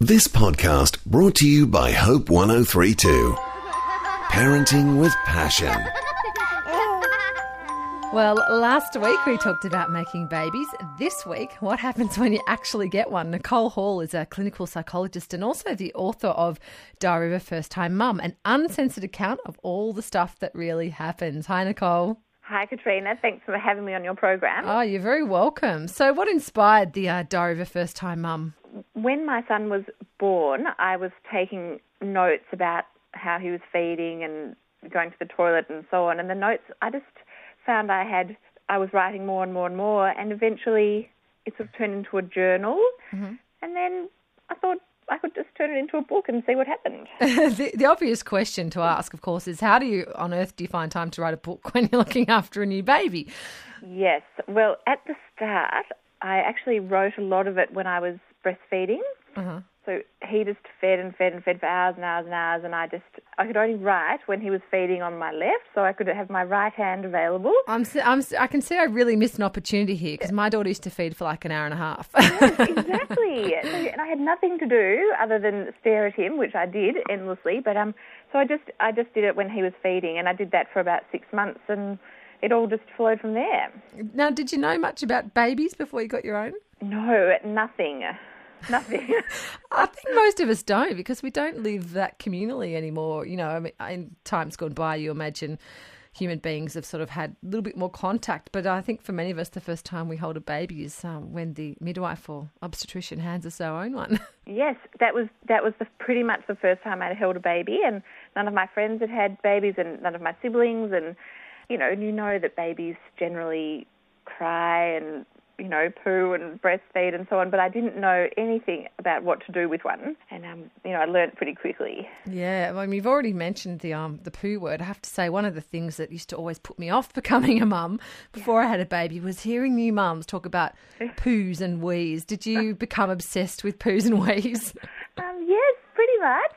This podcast brought to you by Hope 1032. Parenting with passion. Well, last week we talked about making babies. This week, what happens when you actually get one? Nicole Hall is a clinical psychologist and also the author of Diary of a First Time Mum, an uncensored account of all the stuff that really happens. Hi, Nicole. Hi, Katrina. Thanks for having me on your program. Oh, you're very welcome. So what inspired the Diary of a First Time Mum? When my son was born, I was taking notes about how he was feeding and going to the toilet and so on. And the notes, I just found I was writing more and more and more, and eventually it sort of turned into a journal. Mm-hmm. And then I thought I could just turn it into a book and see what happened. The obvious question to ask, of course, is how on earth do you find time to write a book when you're looking after a new baby? Yes. Well, at the start, I actually wrote a lot of it when I was breastfeeding. Uh-huh. So he just fed for hours and hours and hours, and I could only write when he was feeding on my left, so I could have my right hand available. I can see I really missed an opportunity here because my daughter used to feed for like an hour and a half. Yes, exactly. And I had nothing to do other than stare at him, which I did endlessly. But so I just did it when he was feeding, and I did that for about 6 months, and it all just flowed from there. Now, did you know much about babies before you got your own? No, nothing. Nothing. I think most of us don't, because we don't live that communally anymore. You know, I mean, in times gone by, you imagine human beings have sort of had a little bit more contact. But I think for many of us, the first time we hold a baby is when the midwife or obstetrician hands us our own one. Yes, that was pretty much the first time I'd held a baby, and none of my friends had babies, and none of my siblings, and you know that babies generally cry and poo and breastfeed and so on, but I didn't know anything about what to do with one, and I learned pretty quickly. Yeah, I mean, you've already mentioned the poo word. I have to say, one of the things that used to always put me off becoming a mum before I had a baby was hearing new mums talk about poos and wees. Did you become obsessed with poos and wees? Yes, pretty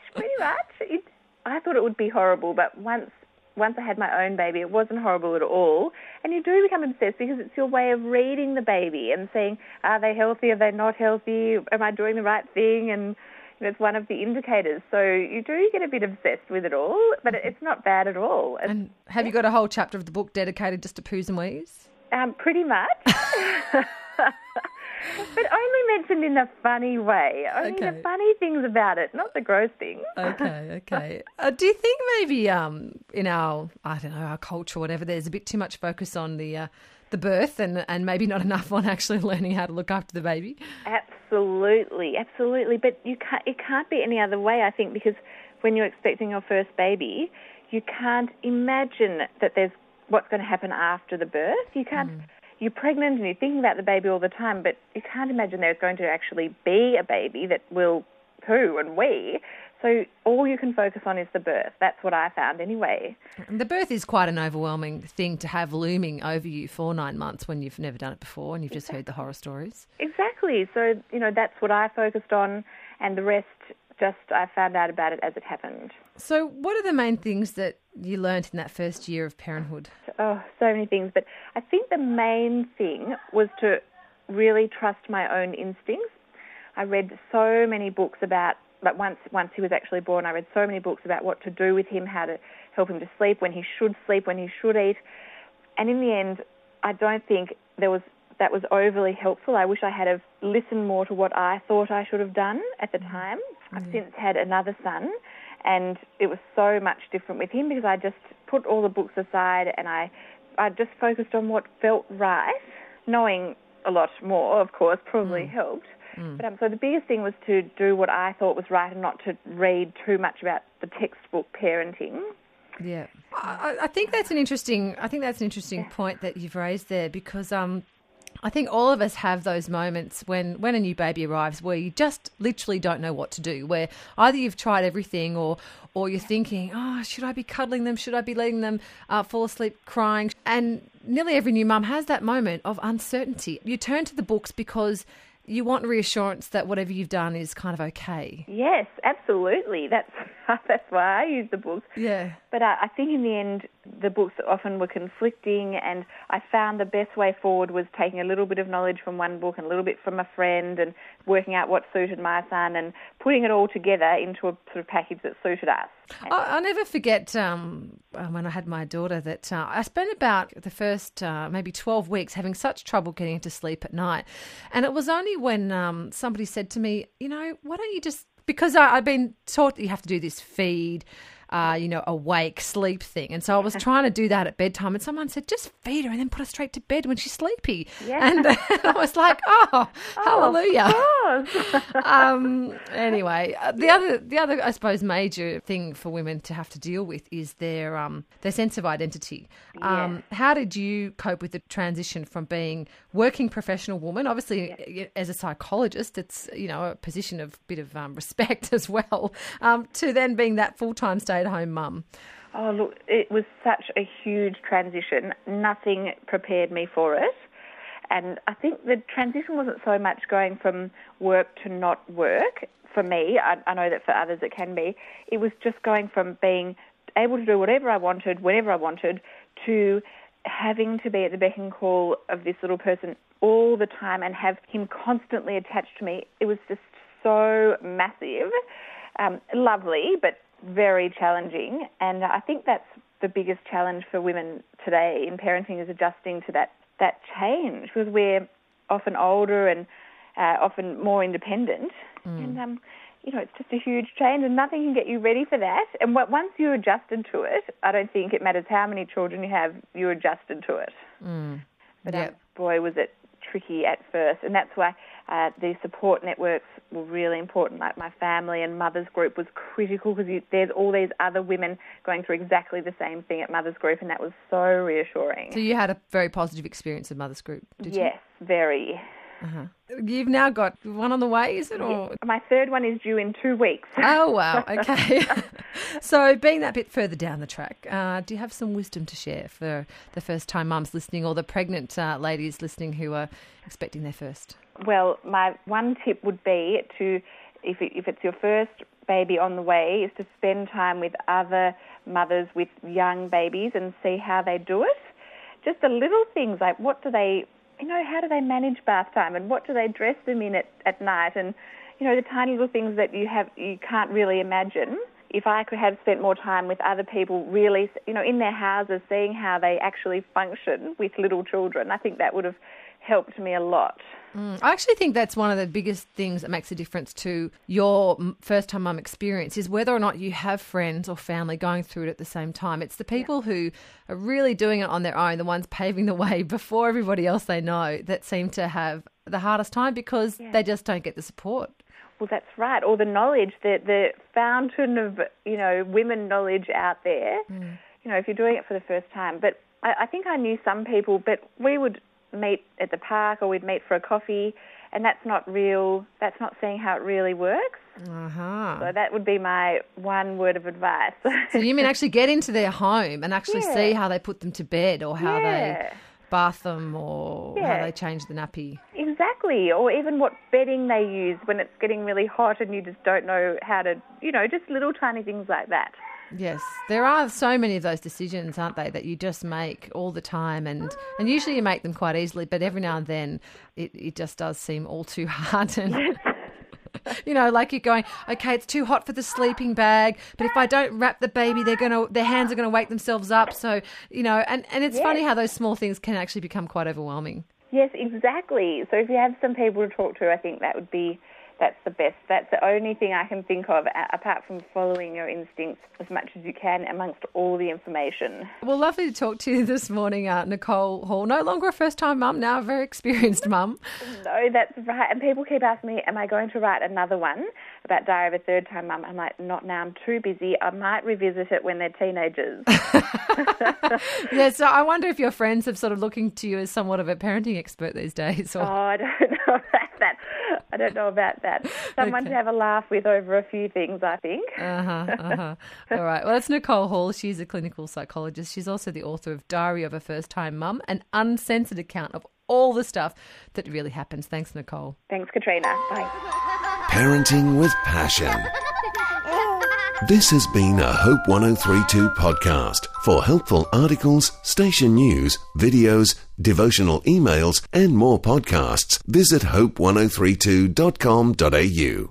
much. I thought it would be horrible, but once I had my own baby, it wasn't horrible at all. And you do become obsessed because it's your way of reading the baby and saying, are they healthy, are they not healthy, am I doing the right thing? And it's one of the indicators. So you do get a bit obsessed with it all, but it's not bad at all. And have you got a whole chapter of the book dedicated just to poos and wees? Pretty much. But only mentioned in a funny way. Only the funny things about it, not the gross things. Okay. Do you think maybe in our culture or whatever, there's a bit too much focus on the birth and maybe not enough on actually learning how to look after the baby? Absolutely. But it can't be any other way, I think, because when you're expecting your first baby, you can't imagine that there's what's going to happen after the birth. You can't. You're pregnant and you're thinking about the baby all the time, but you can't imagine there's going to actually be a baby that will poo and wee. So all you can focus on is the birth. That's what I found anyway. And the birth is quite an overwhelming thing to have looming over you for 9 months when you've never done it before and you've just heard the horror stories. Exactly. So, that's what I focused on, and the rest I found out about it as it happened. So what are the main things that you learnt in that first year of parenthood? Oh, so many things. But I think the main thing was to really trust my own instincts. I read so many books about, like once he was actually born, I read so many books about what to do with him, how to help him to sleep, when he should eat. And in the end, I don't think that was overly helpful. I wish I had have listened more to what I thought I should have done at the time. I've since had another son, and it was so much different with him because I just put all the books aside and I just focused on what felt right. Knowing a lot more, of course, probably helped. But so the biggest thing was to do what I thought was right and not to read too much about the textbook parenting. Yeah, I think that's an interesting point that you've raised there, because I think all of us have those moments when a new baby arrives where you just literally don't know what to do, where either you've tried everything or you're thinking, should I be cuddling them? Should I be letting them fall asleep crying? And nearly every new mum has that moment of uncertainty. You turn to the books because you want reassurance that whatever you've done is kind of okay. Yes, absolutely. That's That's why I use the books. Yeah. But I think in the end, the books often were conflicting, and I found the best way forward was taking a little bit of knowledge from one book and a little bit from a friend and working out what suited my son and putting it all together into a sort of package that suited us. I'll never forget when I had my daughter that I spent about the first maybe 12 weeks having such trouble getting to sleep at night. And it was only when somebody said to me, why don't you just... Because I've been taught that you have to do this feed, awake, sleep thing. And so I was trying to do that at bedtime, and someone said, just feed her and then put her straight to bed when she's sleepy. Yeah. And I was like, hallelujah. Anyway, the other, I suppose, major thing for women to have to deal with is their sense of identity. How did you cope with the transition from being working professional woman, obviously as a psychologist, it's, a position of bit of respect as well, to then being that full-time stay-at-home mum? Oh, look, it was such a huge transition. Nothing prepared me for it. And I think the transition wasn't so much going from work to not work. For me, I know that for others it can be. It was just going from being able to do whatever I wanted, whenever I wanted, to having to be at the beck and call of this little person all the time and have him constantly attached to me. It was just so massive. Lovely, but very challenging. And I think that's the biggest challenge for women today in parenting, is adjusting to that change, because we're often older and often more independent. And, it's just a huge change, and nothing can get you ready for that. And once you're adjusted to it, I don't think it matters how many children you have, you're adjusted to it. But boy, was it tricky at first. And that's why the support networks were really important. Like my family and Mother's Group was critical, because there's all these other women going through exactly the same thing at Mother's Group, and that was so reassuring. So you had a very positive experience at Mother's Group, did you? Yes, very. You've now got one on the way, is it? Or My third one is due in 2 weeks. Oh, wow. Okay. So being that bit further down the track, do you have some wisdom to share for the first-time mums listening, or the pregnant ladies listening who are expecting their first? Well, my one tip would be to, if it's your first baby on the way, is to spend time with other mothers with young babies and see how they do it. Just the little things like how do they manage bath time, and what do they dress them in at night, and the tiny little things that you can't really imagine. If I could have spent more time with other people, really, in their houses, seeing how they actually function with little children, I think that would have helped me a lot. I actually think that's one of the biggest things that makes a difference to your first-time mum experience, is whether or not you have friends or family going through it at the same time. It's the people who are really doing it on their own, the ones paving the way before everybody else they know, that seem to have the hardest time, because they just don't get the support. Well, that's right. Or the knowledge, the fountain of, women knowledge out there, if you're doing it for the first time. But I think I knew some people, but we would meet at the park, or we'd meet for a coffee, and that's not seeing how it really works. So that would be my one word of advice. So you mean actually get into their home and actually see how they put them to bed, or how they bath them, or how they change the nappy. Exactly, or even what bedding they use when it's getting really hot and you just don't know how to, just little tiny things like that. Yes, there are so many of those decisions, aren't they, that you just make all the time, and usually you make them quite easily, but every now and then it just does seem all too hard. And like you're going, okay, it's too hot for the sleeping bag, but if I don't wrap the baby, their hands are going to wake themselves up. So, and it's funny how those small things can actually become quite overwhelming. Yes, exactly. So if you have some people to talk to, I think that's the best. That's the only thing I can think of, apart from following your instincts as much as you can amongst all the information. Well, lovely to talk to you this morning, Nicole Hall. No longer a first-time mum, now a very experienced mum. No, that's right. And people keep asking me, am I going to write another one about Diary of a Third-Time Mum? I'm like, not now. I'm too busy. I might revisit it when they're teenagers. Yeah, so I wonder if your friends have sort of looking to you as somewhat of a parenting expert these days. Or... Oh, I don't know about that. Someone to have a laugh with over a few things, I think. All right. Well, that's Nicole Hall. She's a clinical psychologist. She's also the author of Diary of a First-Time Mum, an uncensored account of all the stuff that really happens. Thanks, Nicole. Thanks, Katrina. Bye. Parenting with Passion. This has been a Hope 1032 podcast. For helpful articles, station news, videos, devotional emails, and more podcasts, visit hope1032.com.au.